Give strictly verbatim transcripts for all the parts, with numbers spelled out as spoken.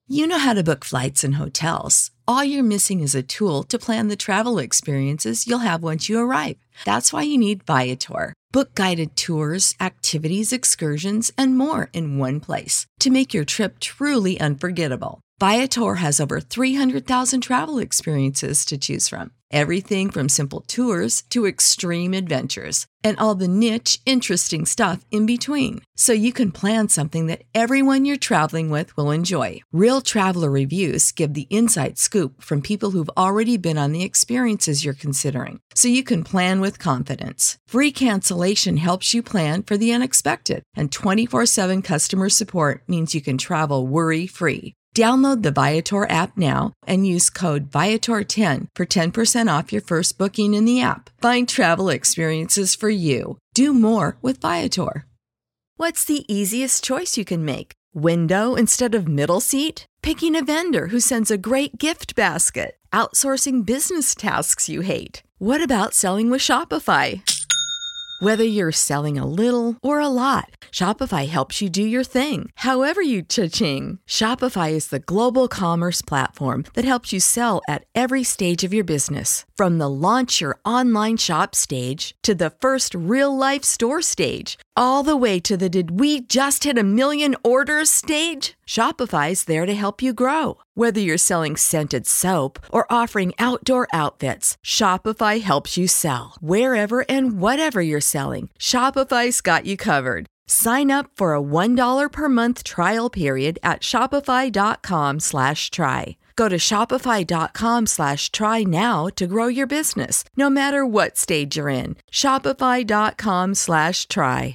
You know how to book flights and hotels. All you're missing is a tool to plan the travel experiences you'll have once you arrive. That's why you need Viator. Book guided tours, activities, excursions, and more in one place to make your trip truly unforgettable. Viator has over three hundred thousand travel experiences to choose from. Everything from simple tours to extreme adventures and all the niche, interesting stuff in between. So you can plan something that everyone you're traveling with will enjoy. Real traveler reviews give the inside scoop from people who've already been on the experiences you're considering. So you can plan with confidence. Free cancellation helps you plan for the unexpected. And twenty-four seven customer support means you can travel worry-free. Download the Viator app now and use code Viator ten for ten percent off your first booking in the app. Find travel experiences for you. Do more with Viator. What's the easiest choice you can make? Window instead of middle seat? Picking a vendor who sends a great gift basket? Outsourcing business tasks you hate? What about selling with Shopify? Whether you're selling a little or a lot, Shopify helps you do your thing, however you cha-ching. Shopify is the global commerce platform that helps you sell at every stage of your business. From the launch your online shop stage to the first real-life store stage, all the way to the did we just hit a million orders stage. Shopify's there to help you grow. Whether you're selling scented soap or offering outdoor outfits, Shopify helps you sell. Wherever and whatever you're selling, Shopify's got you covered. Sign up for a one dollar per month trial period at shopify.com slash try. Go to shopify.com slash try now to grow your business, no matter what stage you're in. Shopify.com slash try.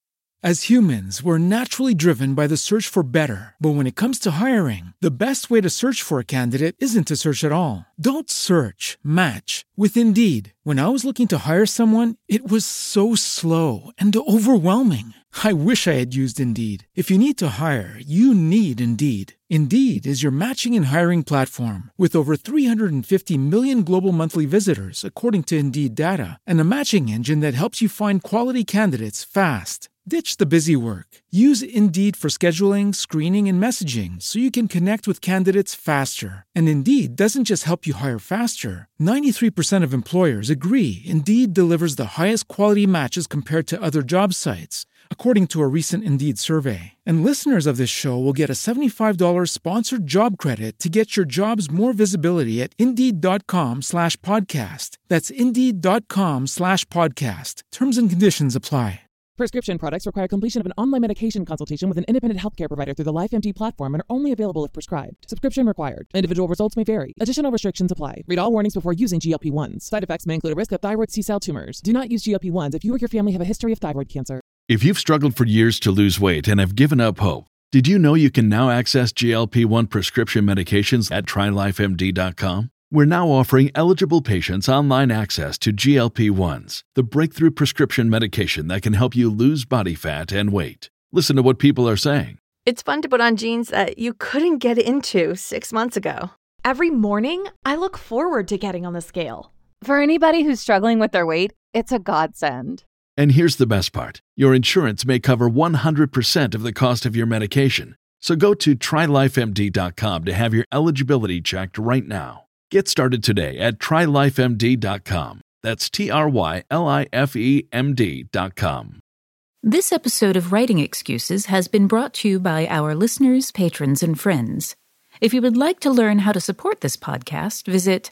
As humans, we're naturally driven by the search for better. But when it comes to hiring, the best way to search for a candidate isn't to search at all. Don't search, match with Indeed. When I was looking to hire someone, it was so slow and overwhelming. I wish I had used Indeed. If you need to hire, you need Indeed. Indeed is your matching and hiring platform with over three hundred fifty million global monthly visitors, according to Indeed data, and a matching engine that helps you find quality candidates fast. Ditch the busy work. Use Indeed for scheduling, screening, and messaging so you can connect with candidates faster. And Indeed doesn't just help you hire faster. ninety-three percent of employers agree Indeed delivers the highest quality matches compared to other job sites, according to a recent Indeed survey. And listeners of this show will get a seventy-five dollars sponsored job credit to get your jobs more visibility at Indeed.com slash podcast. That's Indeed.com slash podcast. Terms and conditions apply. Prescription products require completion of an online medication consultation with an independent healthcare provider through the LifeMD platform and are only available if prescribed. Subscription required. Individual results may vary. Additional restrictions apply. Read all warnings before using G L P ones. Side effects may include a risk of thyroid C-cell tumors. Do not use G L P ones if you or your family have a history of thyroid cancer. If you've struggled for years to lose weight and have given up hope, did you know you can now access G L P one prescription medications at try life M D dot com? We're now offering eligible patients online access to G L P ones, the breakthrough prescription medication that can help you lose body fat and weight. Listen to what people are saying. It's fun to put on jeans that you couldn't get into six months ago. Every morning, I look forward to getting on the scale. For anybody who's struggling with their weight, it's a godsend. And here's the best part. Your insurance may cover one hundred percent of the cost of your medication. So go to try life M D dot com to have your eligibility checked right now. Get started today at try life M D dot com. That's T R Y L I F E M D dot com. This episode of Writing Excuses has been brought to you by our listeners, patrons, and friends. If you would like to learn how to support this podcast, visit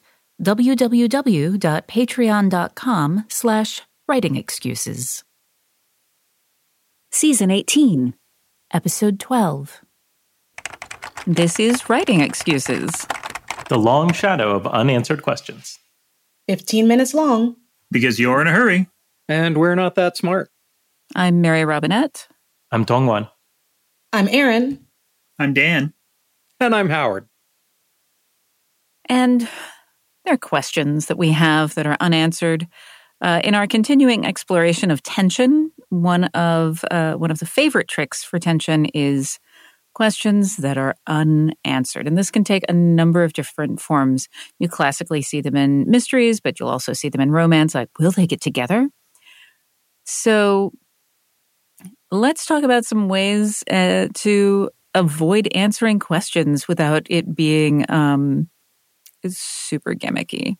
www.patreon.com slash writing excuses. Season eighteen, Episode twelve. This is Writing Excuses. The long shadow of unanswered questions. fifteen minutes long. Because you're in a hurry. And we're not that smart. I'm Mary Robinette. I'm Dongwan. I'm Erin. I'm Dan. And I'm Howard. And there are questions that we have that are unanswered. Uh, in our continuing exploration of tension, one of uh, one of the favorite tricks for tension is questions that are unanswered. And this can take a number of different forms. You classically see them in mysteries, but you'll also see them in romance, like, will they get together? So let's talk about some ways uh, to avoid answering questions without it being um, super gimmicky.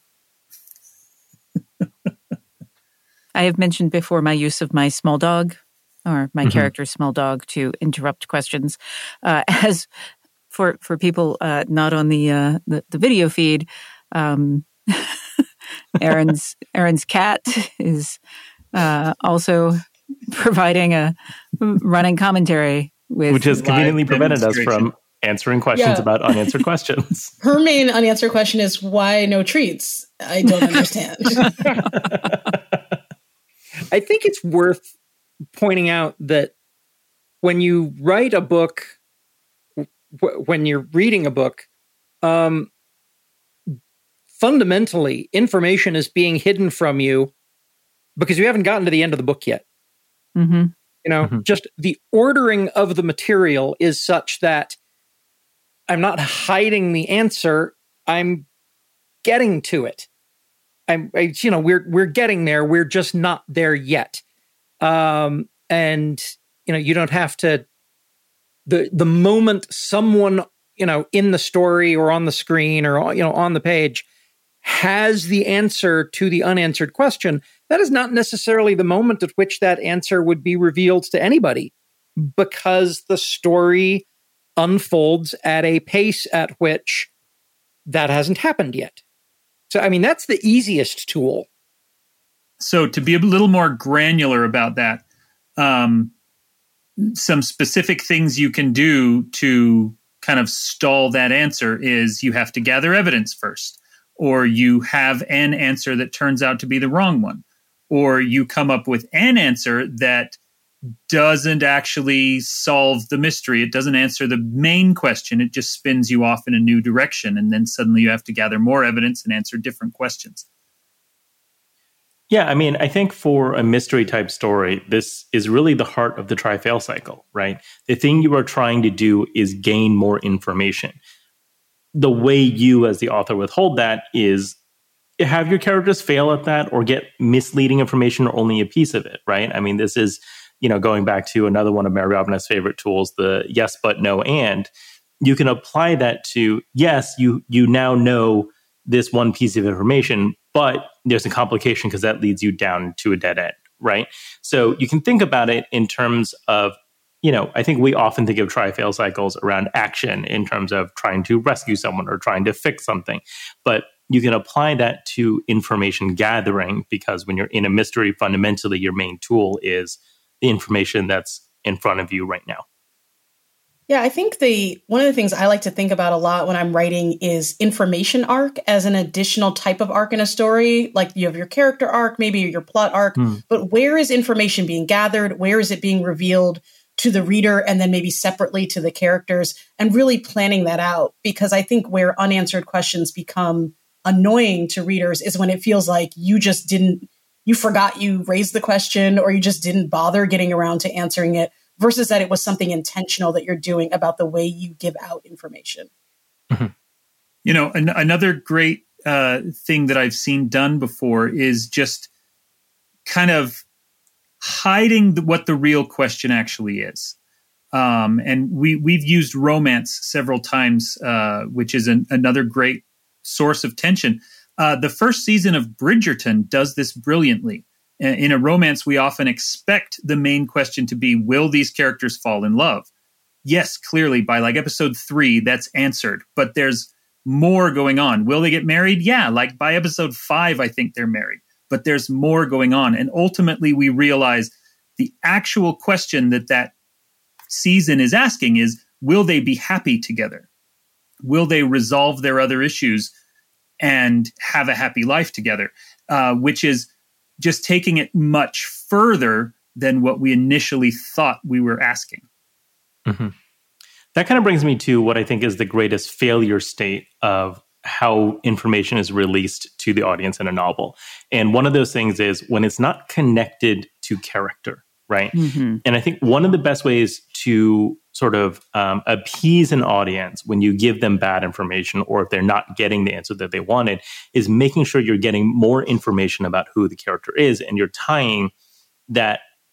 I have mentioned before my use of my small dog, or my mm-hmm. character's small dog, to interrupt questions. Uh, as for for people uh, not on the, uh, the the video feed, um, Aaron's Aaron's cat is uh, also providing a running commentary, with which has conveniently prevented us from answering questions yeah. about unanswered questions. Her main unanswered question is, why no treats? I don't understand. I think it's worth pointing out that when you write a book, w- when you're reading a book, um, fundamentally, information is being hidden from you because you haven't gotten to the end of the book yet. Mm-hmm. You know, mm-hmm. just the ordering of the material is such that I'm not hiding the answer. I'm getting to it. I'm, I, you know, we're we're getting there. We're just not there yet. Um, and you know, you don't have to. The the moment someone, you know, in the story or on the screen or, you know, on the page has the answer to the unanswered question, that is not necessarily the moment at which that answer would be revealed to anybody, because the story unfolds at a pace at which that hasn't happened yet. So, I mean, that's the easiest tool. So to be a little more granular about that, um, some specific things you can do to kind of stall that answer is you have to gather evidence first, or you have an answer that turns out to be the wrong one, or you come up with an answer that doesn't actually solve the mystery. It doesn't answer the main question. It just spins you off in a new direction. And then suddenly you have to gather more evidence and answer different questions. Yeah, I mean, I think for a mystery type story, this is really the heart of the try-fail cycle, right? The thing you are trying to do is gain more information. The way you as the author withhold that is have your characters fail at that or get misleading information or only a piece of it, right? I mean, this is, you know, going back to another one of Mary Robinette's favorite tools, the yes, but, no, and. You can apply that to, yes, you you now know this one piece of information, but there's a complication because that leads you down to a dead end, right? So you can think about it in terms of, you know, I think we often think of try-fail cycles around action in terms of trying to rescue someone or trying to fix something. But you can apply that to information gathering, because when you're in a mystery, fundamentally, your main tool is the information that's in front of you right now. Yeah, I think the one of the things I like to think about a lot when I'm writing is information arc as an additional type of arc in a story. Like you have your character arc, maybe your plot arc, hmm. but where is information being gathered? Where is it being revealed to the reader, and then maybe separately to the characters, and really planning that out? Because I think where unanswered questions become annoying to readers is when it feels like you just didn't, you forgot you raised the question, or you just didn't bother getting around to answering it, versus that it was something intentional that you're doing about the way you give out information. Mm-hmm. You know, an- another great uh, thing that I've seen done before is just kind of hiding the, what the real question actually is. Um, and we, we've used romance several times, uh, which is an, another great source of tension. Uh, the first season of Bridgerton does this brilliantly. In a romance, we often expect the main question to be, will these characters fall in love? Yes, clearly, by like episode three, that's answered. But there's more going on. Will they get married? Yeah, like by episode five, I think they're married. But there's more going on. And ultimately, we realize the actual question that that season is asking is, will they be happy together? Will they resolve their other issues and have a happy life together? Uh, which is just taking it much further than what we initially thought we were asking. Mm-hmm. That kind of brings me to what I think is the greatest failure state of how information is released to the audience in a novel. And one of those things is when it's not connected to character, right? Mm-hmm. And I think one of the best ways to sort of um, appease an audience when you give them bad information, or if they're not getting the answer that they wanted, is making sure you're getting more information about who the character is, and you're tying that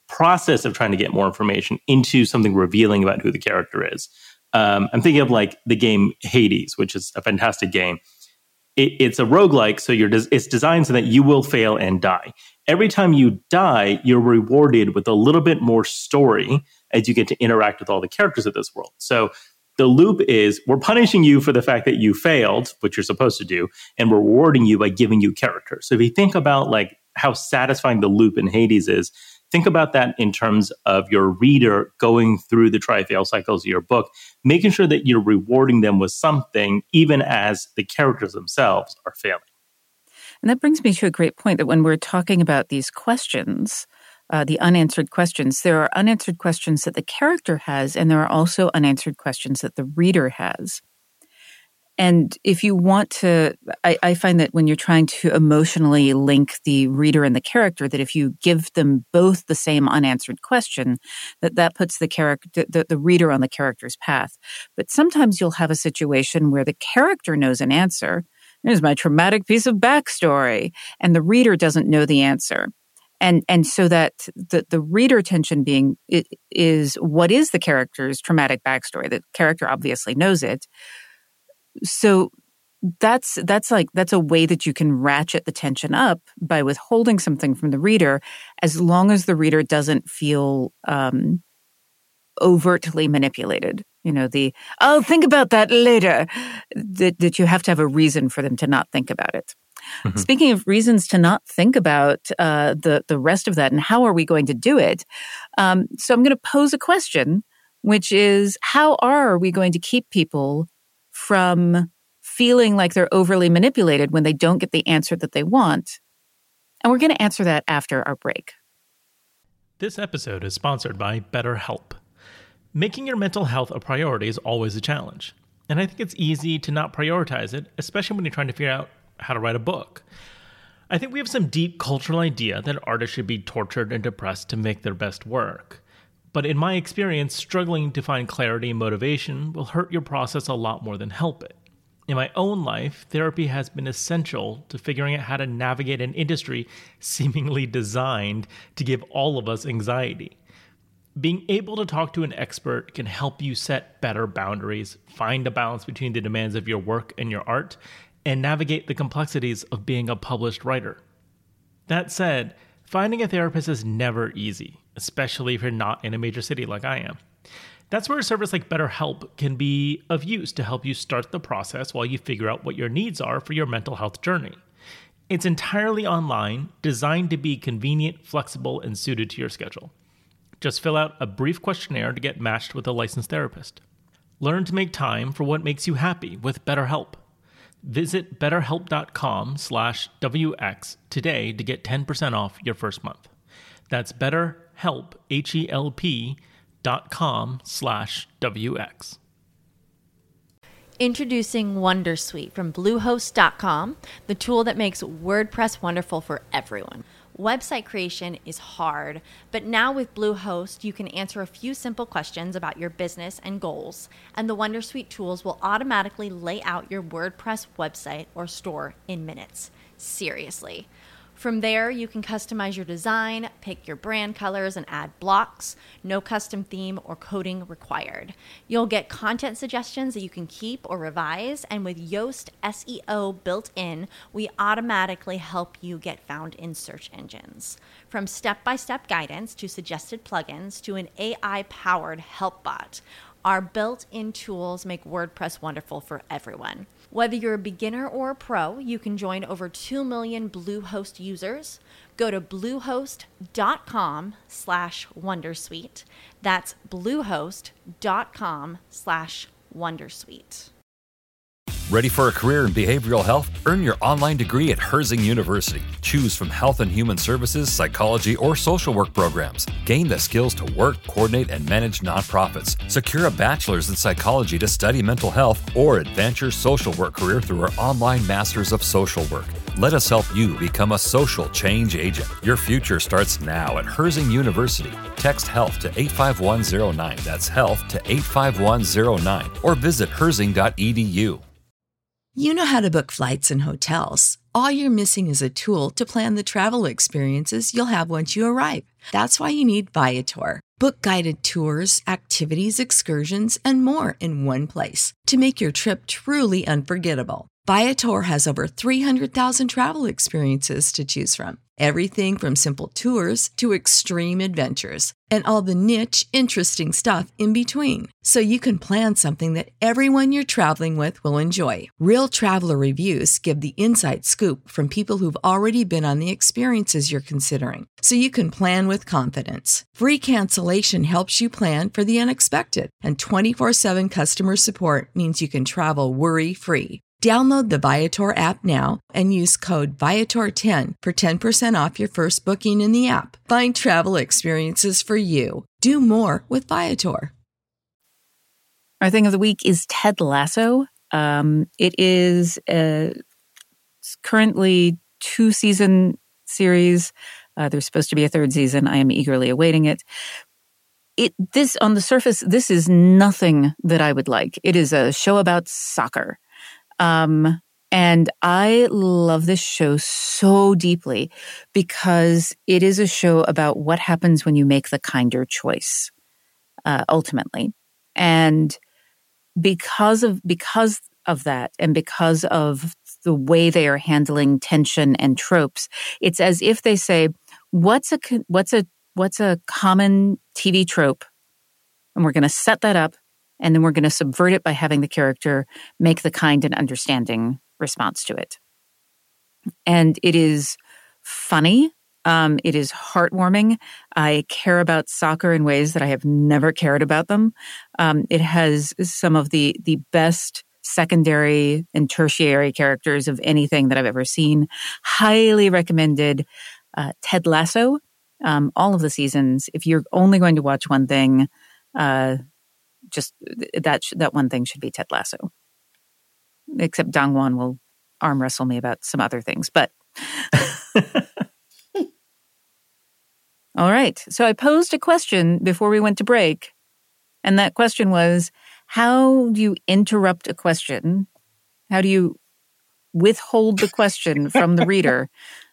process of trying to get more information into something revealing about who the character is. Um, I'm thinking of like the game Hades, which is a fantastic game. It, it's a roguelike, so you're des- it's designed so that you will fail and die. Every time you die, you're rewarded with a little bit more story as you get to interact with all the characters of this world. So the loop is we're punishing you for the fact that you failed, which you're supposed to do, and we're rewarding you by giving you characters. So if you think about like how satisfying the loop in Hades is, think about that in terms of your reader going through the try-fail cycles of your book, making sure that you're rewarding them with something, even as the characters themselves are failing. And that brings me to a great point that when we're talking about these questions, uh, the unanswered questions, there are unanswered questions that the character has, and there are also unanswered questions that the reader has. And if you want to, I, I find that when you're trying to emotionally link the reader and the character, that if you give them both the same unanswered question, that that puts the character, the, the reader on the character's path. But sometimes you'll have a situation where the character knows an answer. Here's my traumatic piece of backstory, and the reader doesn't know the answer. And and so that the, the reader tension being is what is the character's traumatic backstory? The character obviously knows it. So that's that's like that's a way that you can ratchet the tension up by withholding something from the reader, as long as the reader doesn't feel um, overtly manipulated. You know, the I'll think about that later. That that you have to have a reason for them to not think about it. Mm-hmm. Speaking of reasons to not think about uh, the the rest of that, and how are we going to do it? Um, so I'm going to pose a question, which is, how are we going to keep people from feeling like they're overly manipulated when they don't get the answer that they want? And we're going to answer that after our break. This episode is sponsored by BetterHelp. Making your mental health a priority is always a challenge. And I think it's easy to not prioritize it, especially when you're trying to figure out how to write a book. I think we have some deep cultural idea that artists should be tortured and depressed to make their best work. But in my experience, struggling to find clarity and motivation will hurt your process a lot more than help it. In my own life, therapy has been essential to figuring out how to navigate an industry seemingly designed to give all of us anxiety. Being able to talk to an expert can help you set better boundaries, find a balance between the demands of your work and your art, and navigate the complexities of being a published writer. That said, finding a therapist is never easy, especially if you're not in a major city like I am. That's where a service like BetterHelp can be of use to help you start the process while you figure out what your needs are for your mental health journey. It's entirely online, designed to be convenient, flexible, and suited to your schedule. Just fill out a brief questionnaire to get matched with a licensed therapist. Learn to make time for what makes you happy with BetterHelp. Visit betterhelp.com slash WX today to get ten percent off your first month. That's betterhelp, H E L P, dot com slash WX. Introducing Wondersuite from Bluehost dot com, the tool that makes WordPress wonderful for everyone. Website creation is hard, but now with Bluehost, you can answer a few simple questions about your business and goals, and the Wondersuite tools will automatically lay out your WordPress website or store in minutes. Seriously. From there, you can customize your design, pick your brand colors, and add blocks. No custom theme or coding required. You'll get content suggestions that you can keep or revise, and with Yoast S E O built in, we automatically help you get found in search engines. From step-by-step guidance to suggested plugins to an A I-powered help bot, our built-in tools make WordPress wonderful for everyone. Whether you're a beginner or a pro, you can join over two million Bluehost users. Go to bluehost.com slash Wondersuite. That's bluehost.com slash Wondersuite. Ready for a career in behavioral health? Earn your online degree at Herzing University. Choose from health and human services, psychology, or social work programs. Gain the skills to work, coordinate, and manage nonprofits. Secure a bachelor's in psychology to study mental health, or advance your social work career through our online Masters of Social Work. Let us help you become a social change agent. Your future starts now at Herzing University. Text HEALTH to eight five one zero nine. That's HEALTH to eight five one zero nine. Or visit herzing dot e d u. You know how to book flights and hotels. all you're missing is a tool to plan the travel experiences you'll have once you arrive. That's why you need Viator. Book guided tours, activities, excursions, and more in one place to make your trip truly unforgettable. Viator has over three hundred thousand travel experiences to choose from. Everything from simple tours to extreme adventures and all the niche, interesting stuff in between. So you can plan something that everyone you're traveling with will enjoy. Real traveler reviews give the inside scoop from people who've already been on the experiences you're considering. So you can plan with confidence. Free cancellation helps you plan for the unexpected. And twenty-four seven customer support means you can travel worry-free. Download the Viator app now and use code Viator ten for ten percent off your first booking in the app. Find travel experiences for you. Do more with Viator. Our thing of the week is Ted Lasso. Um, it is a currently two-season series. Uh, there's supposed to be a third season. I am eagerly awaiting it. It this on the surface, this is nothing that I would like. It is a show about soccer. Um, and I love this show so deeply because it is a show about what happens when you make the kinder choice, uh, ultimately. And because of, because of that, and because of the way they are handling tension and tropes, it's as if they say, what's a, what's a, what's a common T V trope? And we're going to set that up. And then we're going to subvert it by having the character make the kind and understanding response to it. And it is funny. Um, it is heartwarming. I care about soccer in ways that I have never cared about them. Um, it has some of the the best secondary and tertiary characters of anything that I've ever seen. Highly recommended. Uh, Ted Lasso. Um, all of the seasons. If you're only going to watch one thing, uh, Just that that one thing should be Ted Lasso. Except Dongwon will arm wrestle me about some other things. But all right. So I posed a question before we went to break. And that question was, how do you interrupt a question? How do you withhold the question from the reader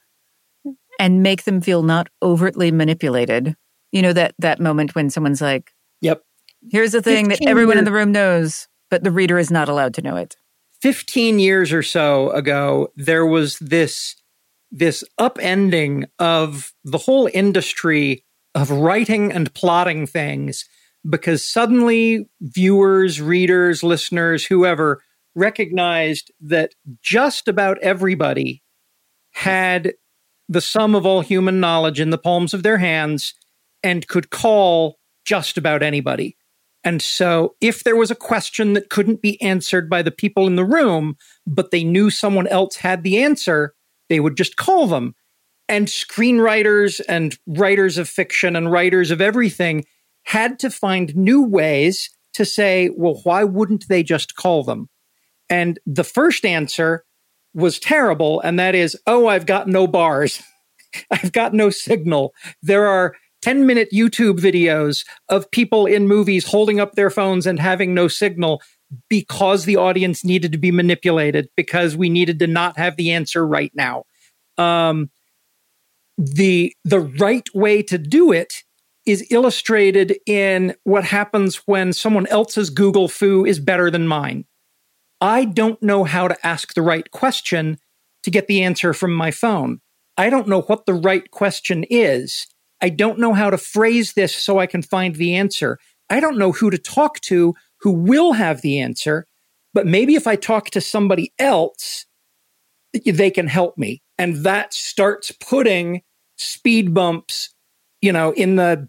and make them feel not overtly manipulated? You know, that that moment when someone's like, yep. Here's the thing that everyone in the room knows, but the reader is not allowed to know it. Fifteen years or so ago, there was this, this upending of the whole industry of writing and plotting things because suddenly viewers, readers, listeners, whoever recognized that just about everybody had the sum of all human knowledge in the palms of their hands and could call just about anybody. And so if there was a question that couldn't be answered by the people in the room, but they knew someone else had the answer, they would just call them. And screenwriters and writers of fiction and writers of everything had to find new ways to say, well, why wouldn't they just call them? And the first answer was terrible. And that is, oh, I've got no bars. I've got no signal. There are ten minute YouTube videos of people in movies holding up their phones and having no signal because the audience needed to be manipulated, because we needed to not have the answer right now. Um, the, the right way to do it is illustrated in what happens when someone else's Google foo is better than mine. I don't know how to ask the right question to get the answer from my phone. I don't know what the right question is. I don't know how to phrase this so I can find the answer. I don't know who to talk to who will have the answer, but maybe if I talk to somebody else, they can help me. And that starts putting speed bumps, you know, in the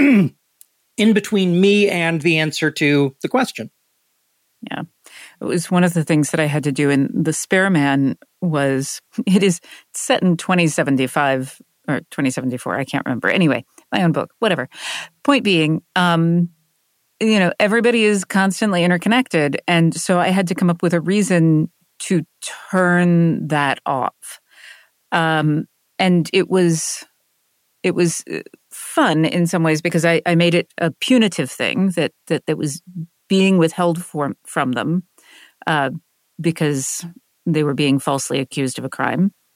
in between me and the answer to the question. Yeah. It was one of the things that I had to do in The Spare Man was, it is set in twenty seventy-five or twenty seventy-four, I can't remember. Anyway, my own book, whatever. Point being, um, you know, everybody is constantly interconnected. And so I had to come up with a reason to turn that off. Um, and it was, it was fun in some ways because I, I made it a punitive thing that, that, that was being withheld from, from them uh, because they were being falsely accused of a crime.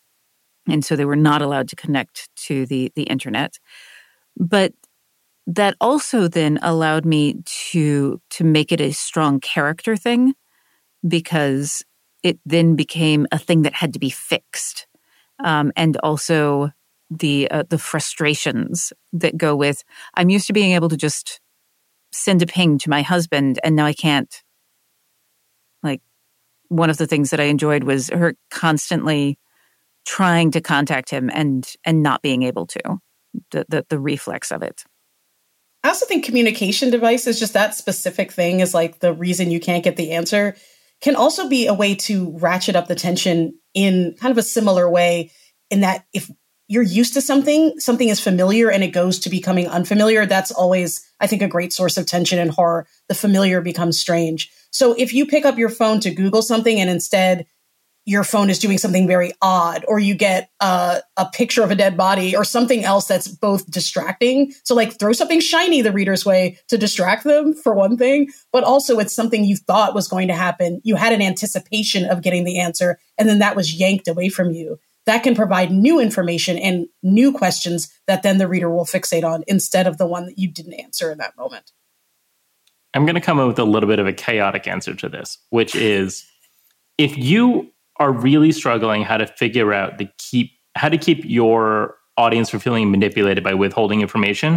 And so they were not allowed to connect to the, the internet. But that also then allowed me to, to make it a strong character thing, because it then became a thing that had to be fixed. Um, and also the uh, the frustrations that go with, I'm used to being able to just send a ping to my husband, and now I can't. Like, one of the things that I enjoyed was her constantly trying to contact him and and not being able to, the the, the reflex of it. I also think communication devices, just that specific thing is like the reason you can't get the answer, can also be a way to ratchet up the tension in kind of a similar way, in that if you're used to something, something is familiar and it goes to becoming unfamiliar, that's always, I think, a great source of tension in horror. The familiar becomes strange. So if you pick up your phone to Google something and instead your phone is doing something very odd, or you get uh, a picture of a dead body or something else that's both distracting. So like throw something shiny the reader's way to distract them, for one thing, but also it's something you thought was going to happen. You had an anticipation of getting the answer, and then that was yanked away from you. That can provide new information and new questions that then the reader will fixate on instead of the one that you didn't answer in that moment. I'm going to come up with a little bit of a chaotic answer to this, which is, if you are really struggling how to figure out the keep how to keep your audience from feeling manipulated by withholding information,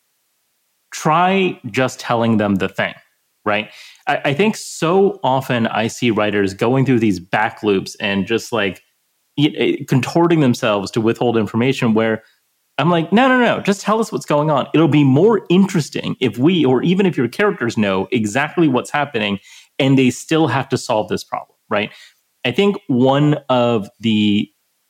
try just telling them the thing, right? I, I think so often I see writers going through these back loops and just like contorting themselves to withhold information, where I'm like, no, no, no, just tell us what's going on. It'll be more interesting if we, or even if your characters know exactly what's happening and they still have to solve this problem, right? I think one of the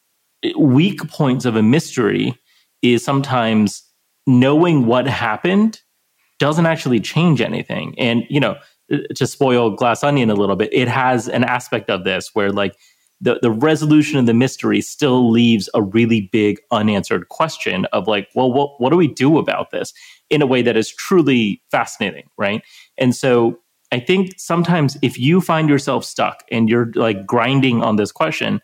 weak points of a mystery is sometimes knowing what happened doesn't actually change anything. And, you know, to spoil Glass Onion a little bit, it has an aspect of this where like the, the resolution of the mystery still leaves a really big unanswered question of like, well, what, what do we do about this, in a way that is truly fascinating, right? And so I think sometimes if you find yourself stuck and you're like grinding on this question,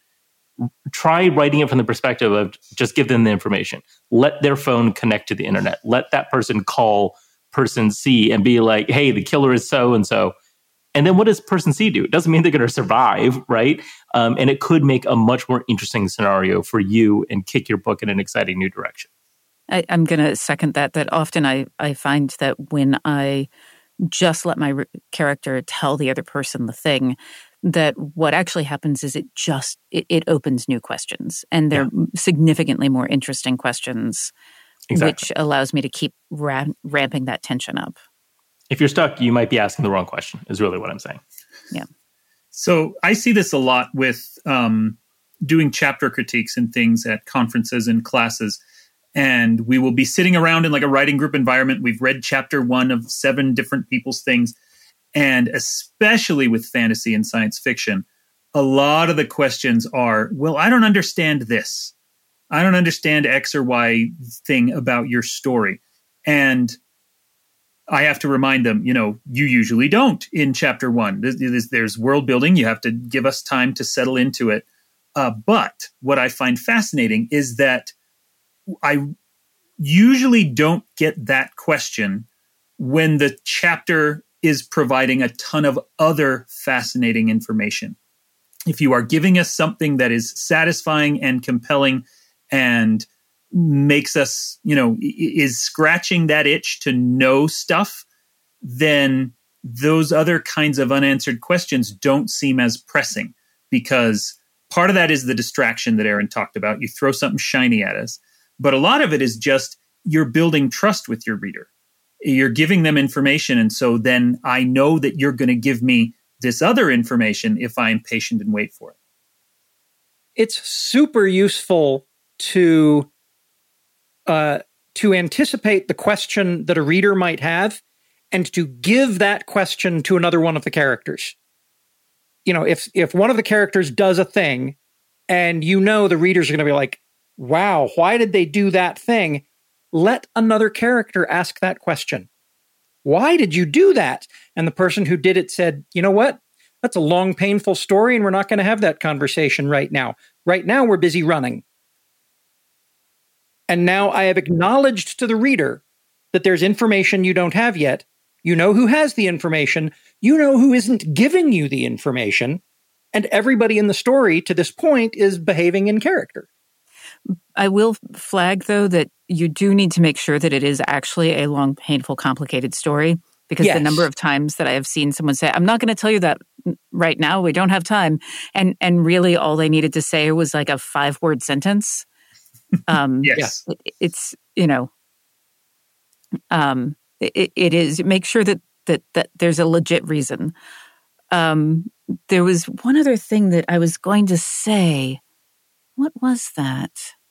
try writing it from the perspective of just give them the information. Let their phone connect to the internet. Let that person call person C and be like, hey, the killer is so-and-so. And then what does person C do? It doesn't mean they're going to survive, right? Um, and it could make a much more interesting scenario for you and kick your book in an exciting new direction. I, I'm going to second that, that often I, I find that when I just let my re- character tell the other person the thing, that what actually happens is it just, it, it opens new questions. And they're yeah. significantly more interesting questions, exactly. which allows me to keep ra- ramping that tension up. If you're stuck, you might be asking the wrong question, is really what I'm saying. Yeah. So I see this a lot with um, doing chapter critiques and things at conferences and classes. And we will be sitting around in like a writing group environment. We've read chapter one of seven different people's things. And especially with fantasy and science fiction, a lot of the questions are, well, I don't understand this. I don't understand X or Y thing about your story. And I have to remind them, you know, you usually don't in chapter one. There's, there's world building. You have to give us time to settle into it. Uh, but what I find fascinating is that I usually don't get that question when the chapter is providing a ton of other fascinating information. If you are giving us something that is satisfying and compelling and makes us, you know, is scratching that itch to know stuff, then those other kinds of unanswered questions don't seem as pressing, because part of that is the distraction that Aaron talked about. You throw something shiny at us. But a lot of it is just you're building trust with your reader. You're giving them information. And so then I know that you're going to give me this other information if I'm patient and wait for it. It's super useful to uh, to anticipate the question that a reader might have and to give that question to another one of the characters. You know, if if one of the characters does a thing and you know the readers are going to be like, wow, why did they do that thing? Let another character ask that question. Why did you do that? And the person who did it said, you know what? That's a long, painful story, and we're not going to have that conversation right now. Right now, we're busy running. And now I have acknowledged to the reader that there's information you don't have yet. You know who has the information. You know who isn't giving you the information. And everybody in the story to this point is behaving in character. I will flag, though, that you do need to make sure that it is actually a long, painful, complicated story. Because yes. the number of times that I have seen someone say, I'm not going to tell you that right now. We don't have time. And and really all they needed to say was like a five-word sentence. Um, yes. It, it's, you know, um, it, it is. Make sure that, that, that there's a legit reason. Um, there was one other thing that I was going to say. What was that?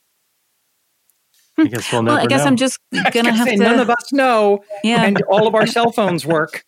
I guess we'll never well, I guess know. I'm just going to have say, to... None of us know, yeah. and all of our cell phones work.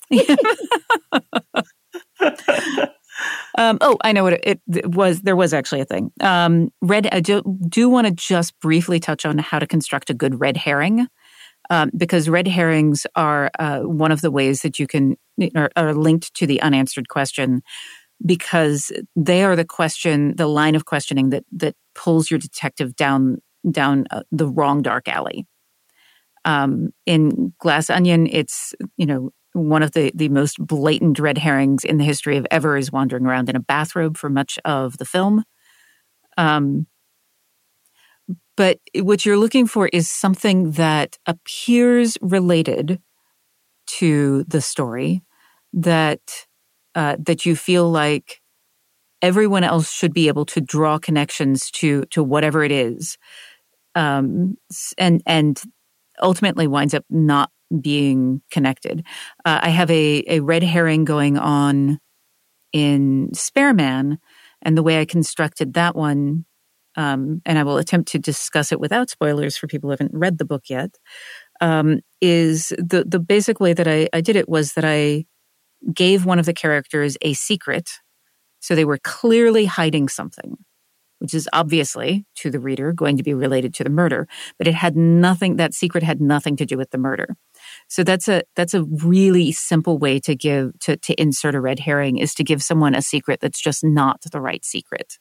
um, oh, I know what it, it was. There was actually a thing. Um, red. I do, do want to just briefly touch on how to construct a good red herring, um, because red herrings are uh, one of the ways that you can are, are linked to the unanswered question, because they are the question, the line of questioning that that pulls your detective down. down uh, the wrong dark alley. Um, in Glass Onion, it's, you know, one of the, the most blatant red herrings in the history of ever is wandering around in a bathrobe for much of the film. Um, but what you're looking for is something that appears related to the story, that uh, that you feel like everyone else should be able to draw connections to to whatever it is. Um, and and ultimately winds up not being connected. Uh, I have a, a red herring going on in Spareman, and the way I constructed that one, um, and I will attempt to discuss it without spoilers for people who haven't read the book yet, um, is the, the basic way that I, I did it was that I gave one of the characters a secret, so they were clearly hiding something, which is obviously, to the reader, going to be related to the murder. But it had nothing, that secret had nothing to do with the murder. So that's a that's a really simple way to give, to, to insert a red herring, is to give someone a secret that's just not the right secret.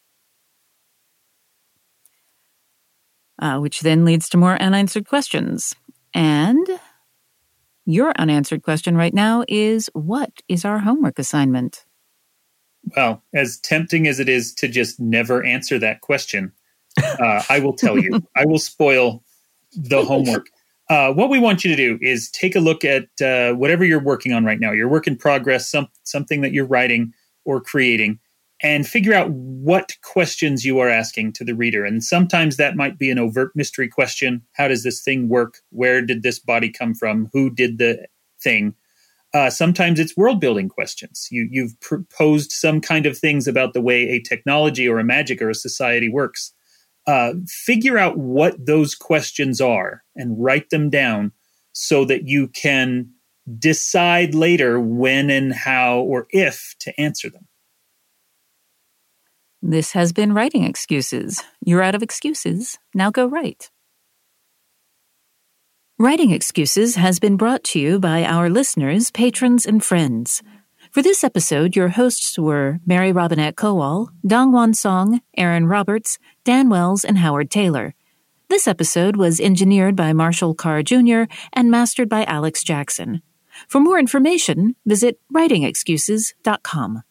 Uh, which then leads to more unanswered questions. And your unanswered question right now is, what is our homework assignment? Well, as tempting as it is to just never answer that question, uh, I will tell you, I will spoil the homework. Uh, what we want you to do is take a look at uh, whatever you're working on right now, your work in progress, some, something that you're writing or creating, and figure out what questions you are asking to the reader. And sometimes that might be an overt mystery question. How does this thing work? Where did this body come from? Who did the thing? Uh, sometimes it's world-building questions. You, you've proposed some kind of things about the way a technology or a magic or a society works. Uh, figure out what those questions are and write them down so that you can decide later when and how or if to answer them. This has been Writing Excuses. You're out of excuses. Now go write. Writing Excuses has been brought to you by our listeners, patrons, and friends. For this episode, your hosts were Mary Robinette Kowal, Dongwon Song, Aaron Roberts, Dan Wells, and Howard Taylor. This episode was engineered by Marshall Carr Junior and mastered by Alex Jackson. For more information, visit writing excuses dot com.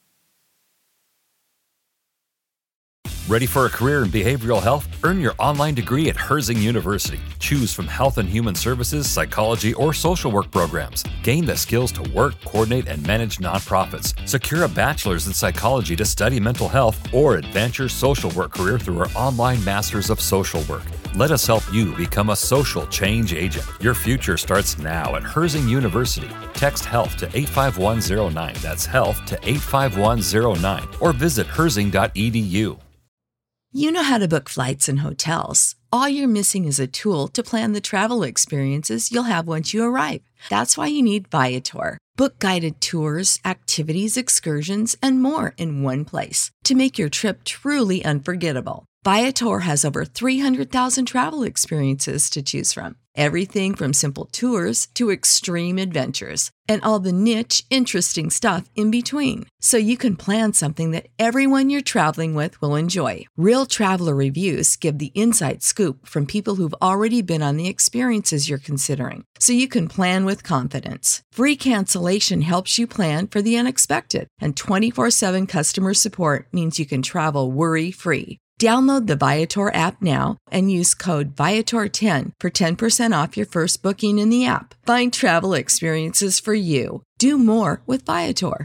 Ready for a career in behavioral health? Earn your online degree at Herzing University. Choose from health and human services, psychology, or social work programs. Gain the skills to work, coordinate, and manage nonprofits. Secure a bachelor's in psychology to study mental health, or advance your social work career through our online Masters of Social Work. Let us help you become a social change agent. Your future starts now at Herzing University. Text HEALTH to eight five one zero nine. That's HEALTH to eight five one zero nine. Or visit herzing dot e d u. You know how to book flights and hotels. All you're missing is a tool to plan the travel experiences you'll have once you arrive. That's why you need Viator. Book guided tours, activities, excursions, and more in one place to make your trip truly unforgettable. Viator has over three hundred thousand travel experiences to choose from. Everything from simple tours to extreme adventures and all the niche, interesting stuff in between. So you can plan something that everyone you're traveling with will enjoy. Real traveler reviews give the inside scoop from people who've already been on the experiences you're considering. So you can plan with confidence. Free cancellation helps you plan for the unexpected. And twenty-four seven customer support means you can travel worry-free. Download the Viator app now and use code Viator ten for ten percent off your first booking in the app. Find travel experiences for you. Do more with Viator.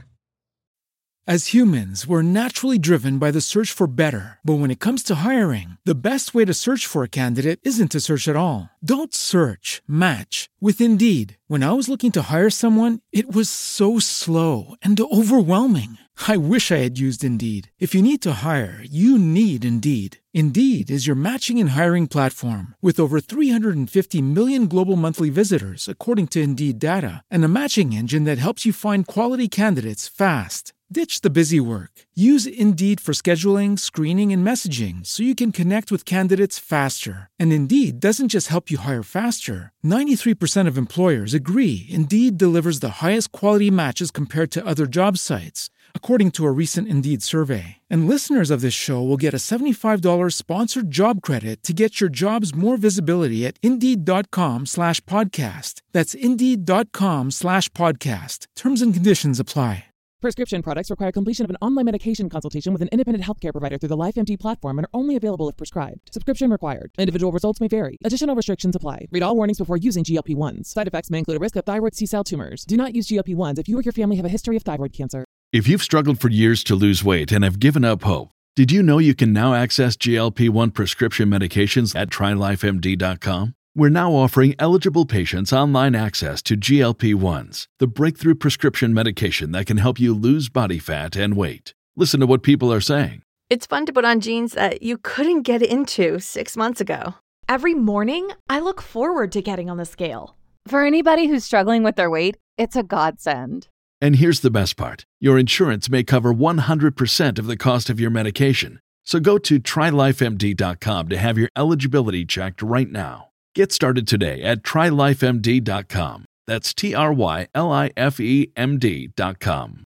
As humans, we're naturally driven by the search for better. But when it comes to hiring, the best way to search for a candidate isn't to search at all. Don't search, match with Indeed. When I was looking to hire someone, it was so slow and overwhelming. I wish I had used Indeed. If you need to hire, you need Indeed. Indeed is your matching and hiring platform with over three hundred fifty million global monthly visitors, according to Indeed data, and a matching engine that helps you find quality candidates fast. Ditch the busy work. Use Indeed for scheduling, screening, and messaging so you can connect with candidates faster. And Indeed doesn't just help you hire faster. ninety-three percent of employers agree Indeed delivers the highest quality matches compared to other job sites, according to a recent Indeed survey. And listeners of this show will get a seventy-five dollars sponsored job credit to get your jobs more visibility at Indeed.com slash podcast. That's Indeed.com slash podcast. Terms and conditions apply. Prescription products require completion of an online medication consultation with an independent healthcare provider through the LifeMD platform and are only available if prescribed. Subscription required. Individual results may vary. Additional restrictions apply. Read all warnings before using G L P one s. Side effects may include a risk of thyroid C-cell tumors. Do not use G L P one s if you or your family have a history of thyroid cancer. If you've struggled for years to lose weight and have given up hope, did you know you can now access G L P one prescription medications at Try Life M D dot com? We're now offering eligible patients online access to G L P one s, the breakthrough prescription medication that can help you lose body fat and weight. Listen to what people are saying. It's fun to put on jeans that you couldn't get into six months ago. Every morning, I look forward to getting on the scale. For anybody who's struggling with their weight, it's a godsend. And here's the best part. Your insurance may cover one hundred percent of the cost of your medication. So go to Try Life M D dot com to have your eligibility checked right now. Get started today at Try Life M D dot com. That's T R Y L I F E M D dot com.